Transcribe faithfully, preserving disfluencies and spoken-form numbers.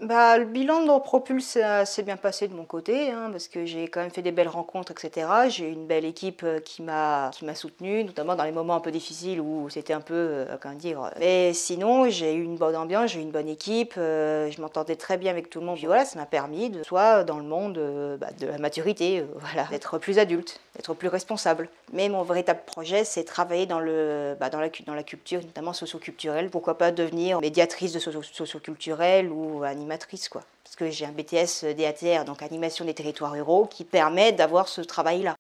Bah, le bilan de Propulse ça s'est bien passé de mon côté, hein, parce que j'ai quand même fait des belles rencontres et cetera. J'ai une belle équipe, heu, qui m'a qui m'a soutenue, notamment dans les moments un peu difficiles où c'était un peu, heu, comment dire? Heu mais sinon, j'ai eu une bonne ambiance, j'ai eu une bonne équipe, heu, je m'entendais très bien avec tout le monde. Puis voilà, ça m'a permis de soit dans le monde, heu, bah, de la maturité, heu, voilà, d'être plus adulte, d'être plus responsable. Mais mon véritable projet, c'est travailler dans le bah, dans la cu dans la culture, notamment socio-culturelle. Pourquoi pas devenir médiatrice de socio socio-culturelle ou animatrice, quoi. Parce que j'ai un B T S D A T R, donc animation des territoires ruraux, qui permet d'avoir ce travail-là.